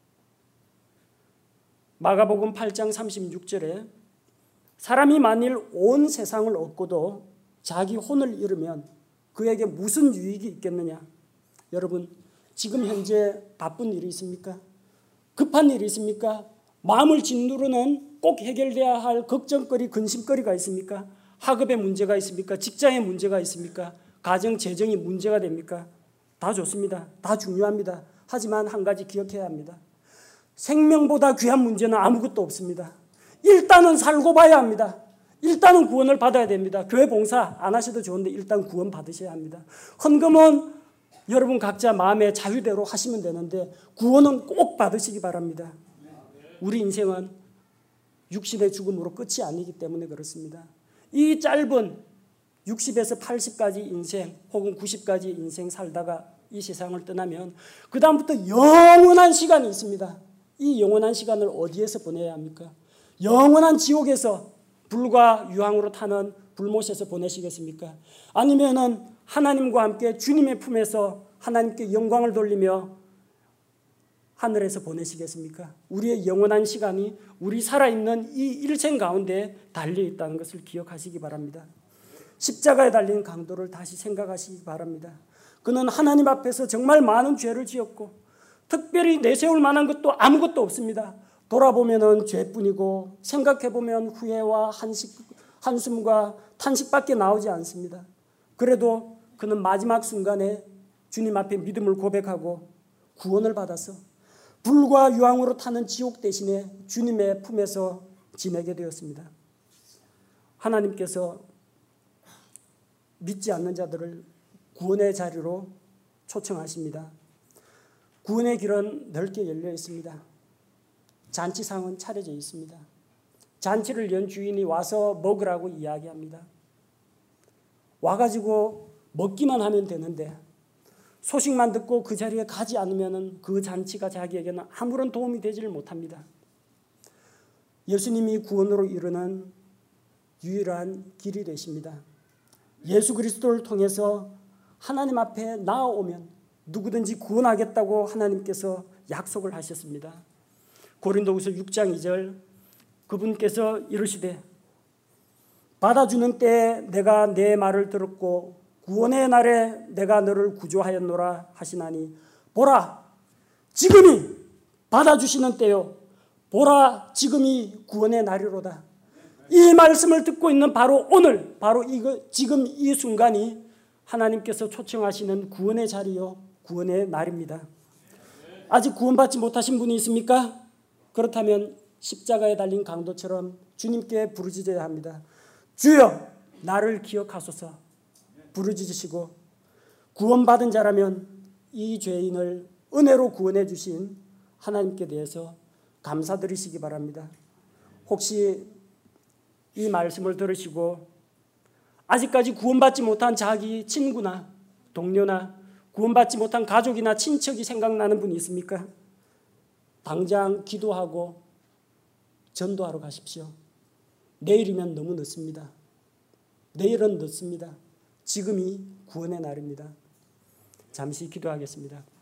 마가복음 팔 장 삼십육 절에 사람이 만일 온 세상을 얻고도 자기 혼을 잃으면 그에게 무슨 유익이 있겠느냐? 여러분, 지금 현재 바쁜 일이 있습니까? 급한 일이 있습니까? 마음을 짓누르는 꼭 해결돼야 할 걱정거리, 근심거리가 있습니까? 학업에 문제가 있습니까? 직장에 문제가 있습니까? 가정, 재정이 문제가 됩니까? 다 좋습니다. 다 중요합니다. 하지만 한 가지 기억해야 합니다. 생명보다 귀한 문제는 아무것도 없습니다. 일단은 살고 봐야 합니다. 일단은 구원을 받아야 됩니다. 교회 봉사 안 하셔도 좋은데 일단 구원 받으셔야 합니다. 헌금은 여러분 각자 마음의 자유대로 하시면 되는데 구원은 꼭 받으시기 바랍니다. 우리 인생은 육신의 죽음으로 끝이 아니기 때문에 그렇습니다. 이 짧은 육십에서 팔십까지 인생 혹은 구십까지 인생 살다가 이 세상을 떠나면 그 다음부터 영원한 시간이 있습니다. 이 영원한 시간을 어디에서 보내야 합니까? 영원한 지옥에서 불과 유황으로 타는 불못에서 보내시겠습니까? 아니면은 하나님과 함께 주님의 품에서 하나님께 영광을 돌리며 하늘에서 보내시겠습니까? 우리의 영원한 시간이 우리 살아있는 이 일생 가운데 달려있다는 것을 기억하시기 바랍니다. 십자가에 달린 강도를 다시 생각하시기 바랍니다. 그는 하나님 앞에서 정말 많은 죄를 지었고 특별히 내세울 만한 것도 아무것도 없습니다. 돌아보면 죄뿐이고 생각해보면 후회와 한식, 한숨과 탄식밖에 나오지 않습니다. 그래도 그는 마지막 순간에 주님 앞에 믿음을 고백하고 구원을 받아서 불과 유황으로 타는 지옥 대신에 주님의 품에서 지내게 되었습니다. 하나님께서 믿지 않는 자들을 구원의 자리로 초청하십니다. 구원의 길은 넓게 열려 있습니다. 잔치상은 차려져 있습니다. 잔치를 연 주인이 와서 먹으라고 이야기합니다. 와가지고 먹기만 하면 되는데 소식만 듣고 그 자리에 가지 않으면 그 잔치가 자기에게는 아무런 도움이 되지를 못합니다. 예수님이 구원으로 이르는 유일한 길이 되십니다. 예수 그리스도를 통해서 하나님 앞에 나아오면 누구든지 구원하겠다고 하나님께서 약속을 하셨습니다. 고린도후서 육 장 이 절 그분께서 이르시되 받아주는 때에 내가 내 말을 들었고 구원의 날에 내가 너를 구조하였노라 하시나니 보라 지금이 받아주시는 때요 보라, 지금이 구원의 날이로다. 이 말씀을 듣고 있는 바로 오늘, 바로 이거 지금 이 순간이 하나님께서 초청하시는 구원의 자리요, 구원의 날입니다. 아직 구원받지 못하신 분이 있습니까? 그렇다면 십자가에 달린 강도처럼 주님께 부르짖어야 합니다. 주여, 나를 기억하소서. 부르짖으시고, 구원받은 자라면 이 죄인을 은혜로 구원해 주신 하나님께 대해서 감사드리시기 바랍니다. 혹시 이 말씀을 들으시고 아직까지 구원받지 못한 자기 친구나 동료나 구원받지 못한 가족이나 친척이 생각나는 분이 있습니까? 당장 기도하고 전도하러 가십시오. 내일이면 너무 늦습니다. 내일은 늦습니다. 지금이 구원의 날입니다. 잠시 기도하겠습니다.